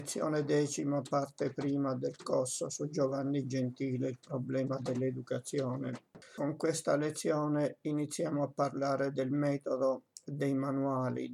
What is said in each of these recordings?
Lezione decima, parte prima del corso su Giovanni Gentile, il problema dell'educazione. Con questa lezione iniziamo a parlare del metodo dei manuali,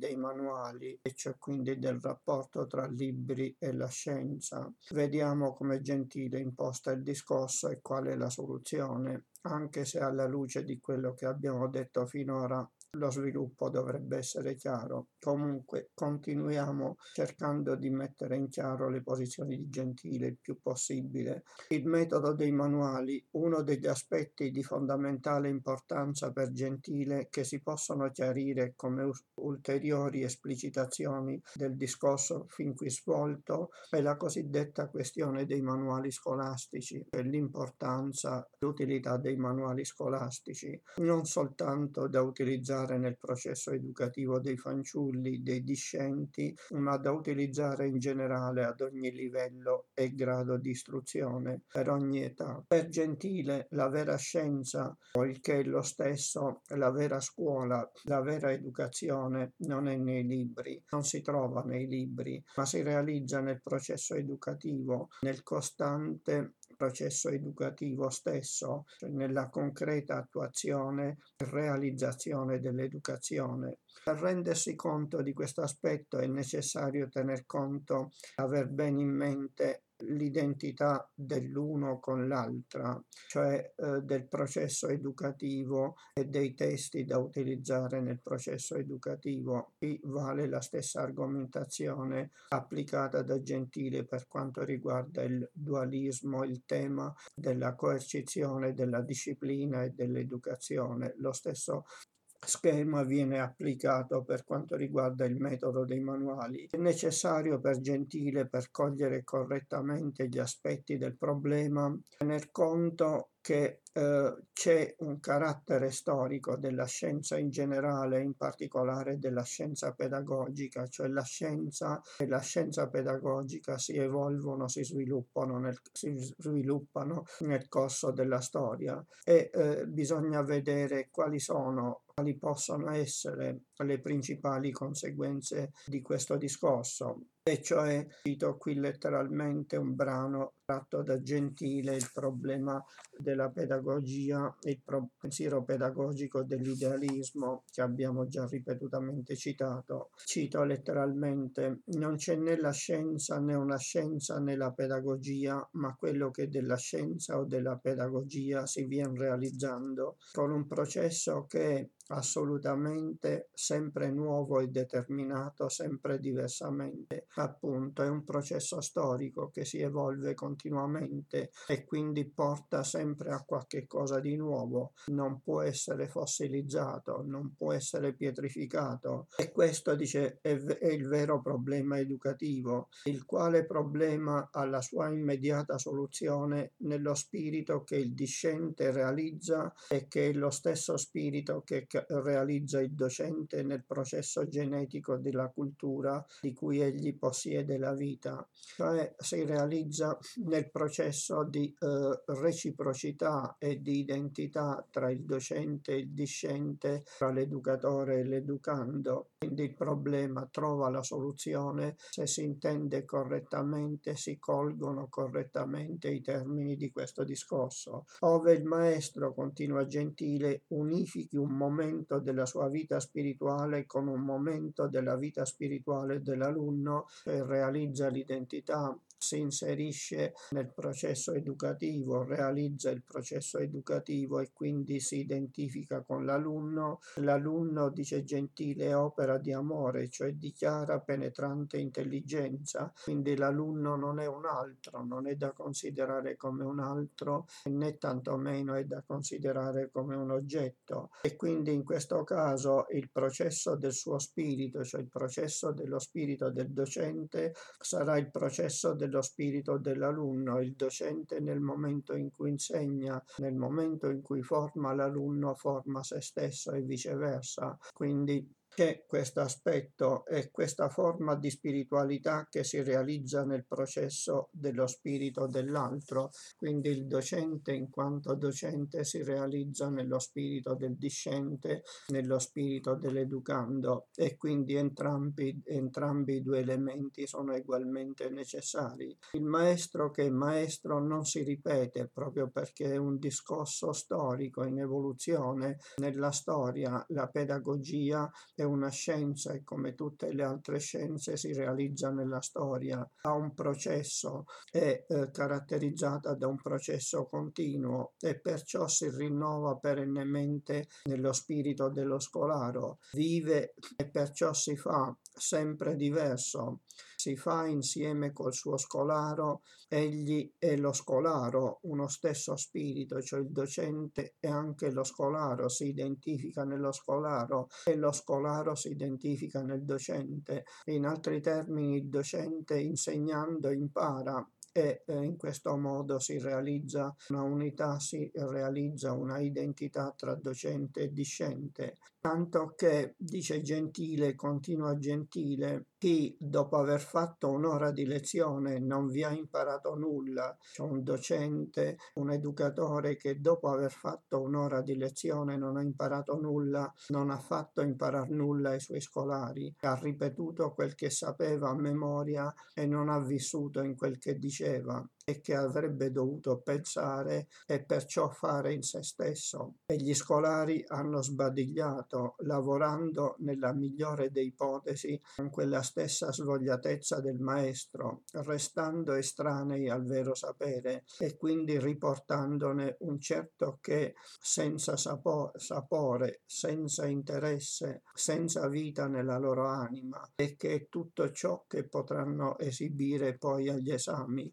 e cioè quindi del rapporto tra libri e la scienza. Vediamo come Gentile imposta il discorso e qual è la soluzione, anche se alla luce di quello che abbiamo detto finora lo sviluppo dovrebbe essere chiaro. Comunque continuiamo cercando di mettere in chiaro le posizioni di Gentile il più possibile. Il metodo dei manuali, uno degli aspetti di fondamentale importanza per Gentile che si possono chiarire come ulteriori esplicitazioni del discorso fin qui svolto, è la cosiddetta questione dei manuali scolastici, e l'importanza e l'utilità dei manuali scolastici, non soltanto da utilizzare nel processo educativo dei fanciulli, dei discenti, ma da utilizzare in generale ad ogni livello e grado di istruzione, per ogni età. Per Gentile, la vera scienza, poiché lo stesso, la vera scuola, la vera educazione non è nei libri, non si trova nei libri, ma si realizza nel processo educativo, nel costante processo educativo stesso, cioè nella concreta attuazione e realizzazione dell'educazione. Per rendersi conto di questo aspetto è necessario tener conto, aver bene in mente l'identità dell'uno con l'altra, cioè del processo educativo e dei testi da utilizzare nel processo educativo. Qui vale la stessa argomentazione applicata da Gentile per quanto riguarda il dualismo, il tema della coercizione, della disciplina e dell'educazione. Lo stesso schema viene applicato per quanto riguarda il metodo dei manuali. È necessario per Gentile, per cogliere correttamente gli aspetti del problema, tener conto che c'è un carattere storico della scienza in generale, in particolare della scienza pedagogica, cioè la scienza e la scienza pedagogica si evolvono, si sviluppano nel corso della storia e bisogna vedere quali possono essere le principali conseguenze di questo discorso. E cioè, cito qui letteralmente un brano tratto da Gentile, il problema della pedagogia, il pensiero pedagogico dell'idealismo che abbiamo già ripetutamente citato. Cito letteralmente: non c'è né la scienza né una scienza né la pedagogia, ma quello che della scienza o della pedagogia si viene realizzando con un processo che è assolutamente sempre nuovo e determinato, sempre diversamente. Appunto, è un processo storico che si evolve continuamente e quindi porta sempre a qualche cosa di nuovo. Non può essere fossilizzato, non può essere pietrificato. E questo, dice, è il vero problema educativo, il quale problema ha la sua immediata soluzione nello spirito che il discente realizza e che è lo stesso spirito che realizza il docente nel processo genetico della cultura di cui egli possiede la vita, cioè si realizza nel processo di reciprocità e di identità tra il docente e il discente, tra l'educatore e l'educando. Quindi il problema trova la soluzione se si intende correttamente, si colgono correttamente i termini di questo discorso. Ove il maestro, continua Gentile, unifichi un momento della sua vita spirituale con un momento della vita spirituale dell'alunno, realizza l'identità, si inserisce nel processo educativo, realizza il processo educativo e quindi si identifica con l'alunno. L'alunno, dice Gentile, è opera di amore, cioè di chiara penetrante intelligenza, quindi l'alunno non è un altro, non è da considerare come un altro né tantomeno è da considerare come un oggetto, e quindi in questo caso il processo del suo spirito, cioè il processo dello spirito del docente, sarà il processo dello spirito dell'alunno. Il docente nel momento in cui insegna, nel momento in cui forma l'alunno, forma se stesso e viceversa. Quindi che questo aspetto e questa forma di spiritualità che si realizza nel processo dello spirito dell'altro. Quindi il docente in quanto docente si realizza nello spirito del discente, nello spirito dell'educando, e quindi entrambi i due elementi sono ugualmente necessari. Il maestro che è maestro non si ripete, proprio perché è un discorso storico in evoluzione. Nella storia la pedagogia è una scienza e come tutte le altre scienze si realizza nella storia. Ha un processo, è caratterizzata da un processo continuo e perciò si rinnova perennemente nello spirito dello scolaro. Vive e perciò si fa sempre diverso. Si fa insieme col suo scolaro, egli e lo scolaro, uno stesso spirito, cioè il docente e anche lo scolaro si identifica nello scolaro e lo scolaro si identifica nel docente. In altri termini, il docente insegnando impara e in questo modo si realizza una unità, si realizza una identità tra docente e discente. Tanto che, dice Gentile, continua Gentile, chi dopo aver fatto un'ora di lezione non vi ha imparato nulla, cioè un docente, un educatore che dopo aver fatto un'ora di lezione non ha imparato nulla, non ha fatto imparare nulla ai suoi scolari, ha ripetuto quel che sapeva a memoria e non ha vissuto in quel che diceva e che avrebbe dovuto pensare e perciò fare in se stesso. E gli scolari hanno sbadigliato, lavorando nella migliore delle ipotesi con quella stessa svogliatezza del maestro, restando estranei al vero sapere e quindi riportandone un certo che senza sapore, senza interesse, senza vita nella loro anima, e che è tutto ciò che potranno esibire poi agli esami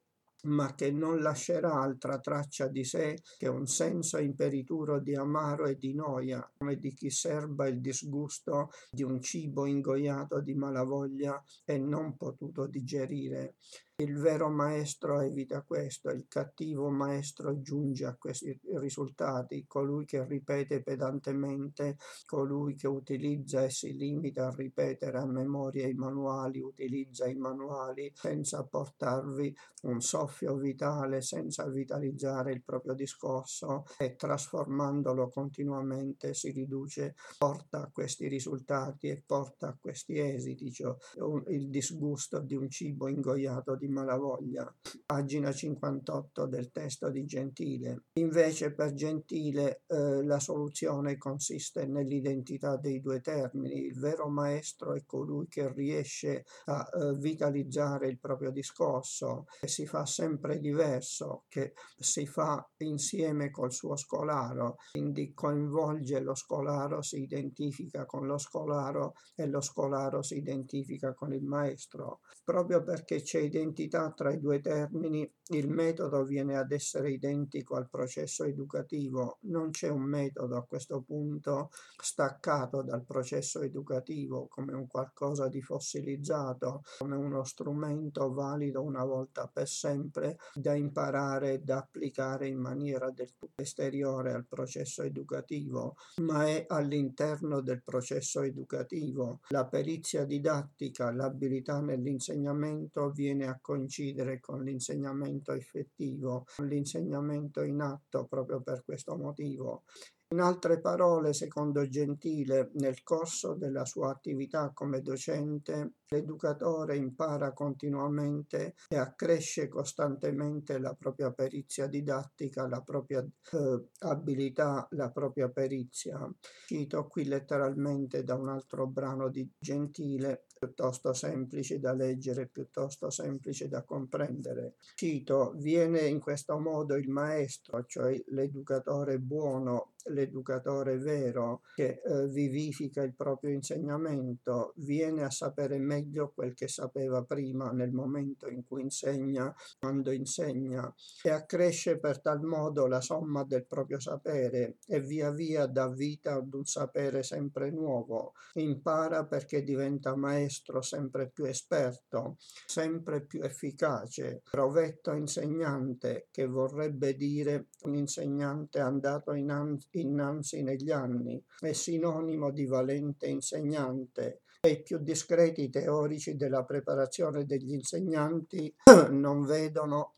ma che non lascerà altra traccia di sé che un senso imperituro di amaro e di noia, come di chi serba il disgusto di un cibo ingoiato di malavoglia e non potuto digerire. Il vero maestro evita questo, il cattivo maestro giunge a questi risultati, colui che ripete pedantemente, colui che utilizza e si limita a ripetere a memoria i manuali, utilizza i manuali senza portarvi un soffio vitale, senza vitalizzare il proprio discorso e trasformandolo continuamente si riduce, porta a questi risultati e porta a questi esiti, cioè il disgusto di un cibo ingoiato di malavoglia. Pagina 58 del testo di Gentile. Invece per Gentile la soluzione consiste nell'identità dei due termini. Il vero maestro è colui che riesce a vitalizzare il proprio discorso, che si fa sempre diverso, che si fa insieme col suo scolaro, quindi coinvolge lo scolaro, si identifica con lo scolaro e lo scolaro si identifica con il maestro. Proprio perché c'è identità tra i due termini, il metodo viene ad essere identico al processo educativo. Non c'è un metodo a questo punto staccato dal processo educativo come un qualcosa di fossilizzato, come uno strumento valido una volta per sempre da imparare e da applicare in maniera del tutto esteriore al processo educativo, ma è all'interno del processo educativo. La perizia didattica, l'abilità nell'insegnamento viene a coincidere con l'insegnamento effettivo, con l'insegnamento in atto proprio per questo motivo. In altre parole, secondo Gentile, nel corso della sua attività come docente, l'educatore impara continuamente e accresce costantemente la propria perizia didattica, la propria abilità, la propria perizia. Cito qui letteralmente da un altro brano di Gentile, piuttosto semplice da leggere, piuttosto semplice da comprendere. Cito: viene in questo modo il maestro, cioè l'educatore buono, l'educatore vero, che vivifica il proprio insegnamento, viene a sapere meglio quel che sapeva prima nel momento in cui insegna, quando insegna, e accresce per tal modo la somma del proprio sapere e via via dà vita ad un sapere sempre nuovo. Impara perché diventa maestro sempre più esperto, sempre più efficace, provetto insegnante, che vorrebbe dire un insegnante andato innanzi negli anni, è sinonimo di valente insegnante e i più discreti teorici della preparazione degli insegnanti non vedono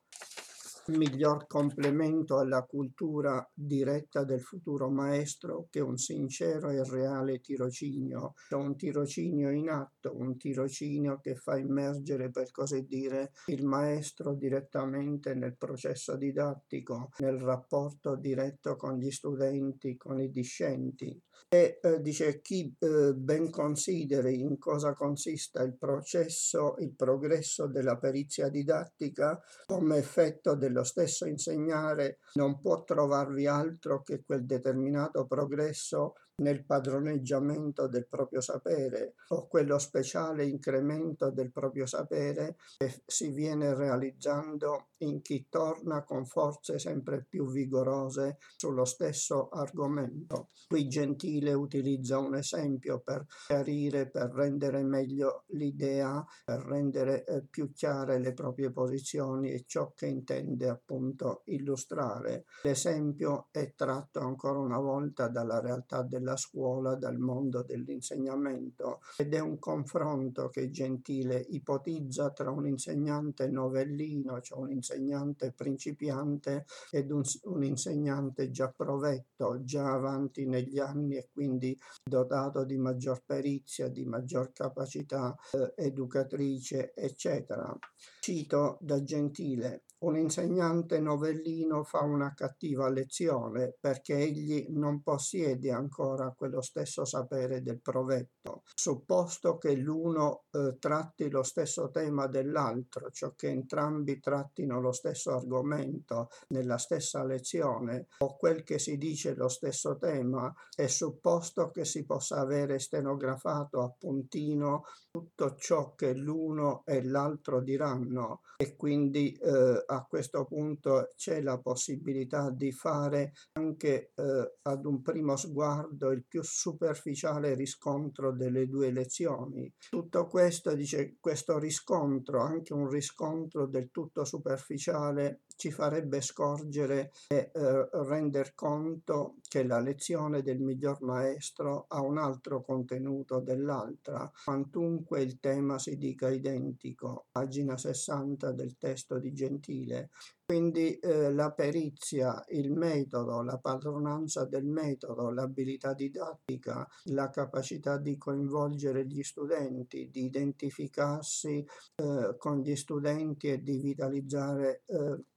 miglior complemento alla cultura diretta del futuro maestro che un sincero e reale tirocinio, cioè un tirocinio in atto, un tirocinio che fa immergere, per così dire, il maestro direttamente nel processo didattico, nel rapporto diretto con gli studenti, con i discenti. E dice chi ben consideri in cosa consista il processo, il progresso della perizia didattica, come effetto dello stesso insegnare non può trovarvi altro che quel determinato progresso nel padroneggiamento del proprio sapere o quello speciale incremento del proprio sapere che si viene realizzando in chi torna con forze sempre più vigorose sullo stesso argomento. Qui Gentile utilizza un esempio per chiarire, per rendere meglio l'idea, per rendere più chiare le proprie posizioni e ciò che intende appunto illustrare. L'esempio è tratto ancora una volta dalla realtà della scuola, dal mondo dell'insegnamento, ed è un confronto che Gentile ipotizza tra un insegnante novellino, cioè un insegnante principiante, ed un insegnante già provetto, già avanti negli anni e quindi dotato di maggior perizia, di maggior capacità educatrice, eccetera. Cito da Gentile: un insegnante novellino fa una cattiva lezione perché egli non possiede ancora quello stesso sapere del provetto. Supposto che l'uno tratti lo stesso tema dell'altro, cioè che entrambi trattino lo stesso argomento nella stessa lezione, o quel che si dice lo stesso tema, è supposto che si possa avere stenografato a puntino tutto ciò che l'uno e l'altro diranno, e quindi a questo punto c'è la possibilità di fare anche ad un primo sguardo il più superficiale riscontro delle due lezioni. Tutto questo, dice, questo riscontro, anche un riscontro del tutto superficiale, ci farebbe scorgere e render conto che la lezione del miglior maestro ha un altro contenuto dell'altra, quantunque il tema si dica identico. Pagina 60 del testo di Gentile. Quindi la perizia, il metodo, la padronanza del metodo, l'abilità didattica, la capacità di coinvolgere gli studenti, di identificarsi con gli studenti e di vitalizzare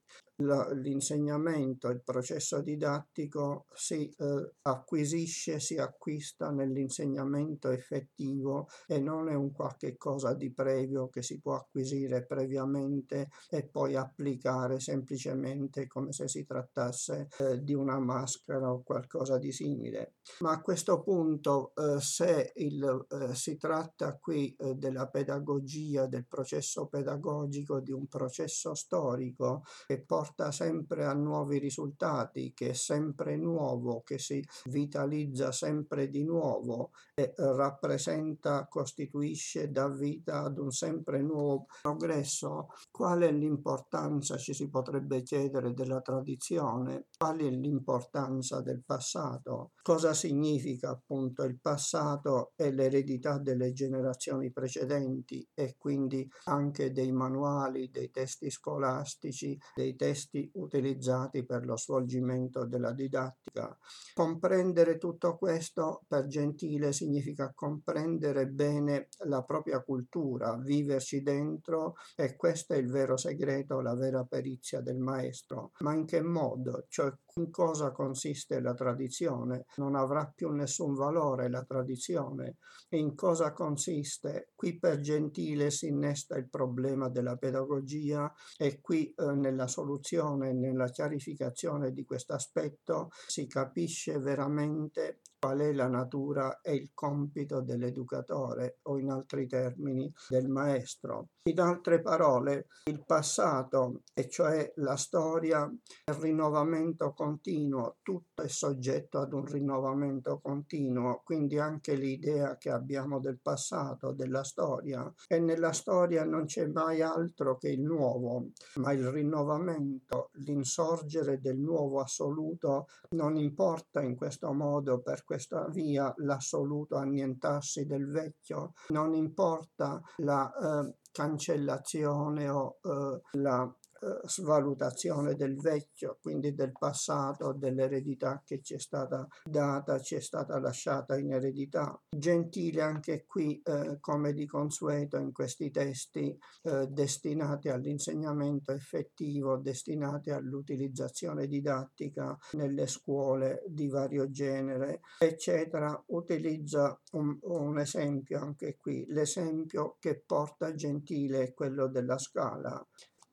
l'insegnamento, il processo didattico si acquisisce, si acquista nell'insegnamento effettivo e non è un qualche cosa di previo che si può acquisire previamente e poi applicare semplicemente come se si trattasse di una maschera o qualcosa di simile. Ma a questo punto se si tratta qui della pedagogia, del processo pedagogico, di un processo storico che porta sempre a nuovi risultati, che è sempre nuovo, che si vitalizza sempre di nuovo e rappresenta, costituisce, dà vita ad un sempre nuovo progresso. Qual è l'importanza, ci si potrebbe chiedere, della tradizione? Qual è l'importanza del passato? Cosa significa appunto il passato e l'eredità delle generazioni precedenti e quindi anche dei manuali, dei testi scolastici, dei testi utilizzati per lo svolgimento della didattica. Comprendere tutto questo per Gentile significa comprendere bene la propria cultura, viverci dentro, e questo è il vero segreto, la vera perizia del maestro. Ma in che modo? Cioè, in cosa consiste la tradizione? Non avrà più nessun valore la tradizione. In cosa consiste? Qui per Gentile si innesta il problema della pedagogia e qui nella soluzione, nella chiarificazione di questo aspetto si capisce veramente qual è la natura e il compito dell'educatore, o in altri termini del maestro. In altre parole, il passato, e cioè la storia, è il rinnovamento continuo, tutto è soggetto ad un rinnovamento continuo, quindi anche l'idea che abbiamo del passato, della storia, e nella storia non c'è mai altro che il nuovo, ma il rinnovamento, l'insorgere del nuovo assoluto. Non importa in questo modo, per questa via, l'assoluto annientarsi del vecchio, non importa la cancellazione o la svalutazione del vecchio, quindi del passato, dell'eredità che ci è stata data, ci è stata lasciata in eredità. Gentile anche qui, come di consueto in questi testi destinati all'insegnamento effettivo, destinati all'utilizzazione didattica nelle scuole di vario genere, eccetera, utilizza un esempio anche qui. L'esempio che porta Gentile è quello della Scala.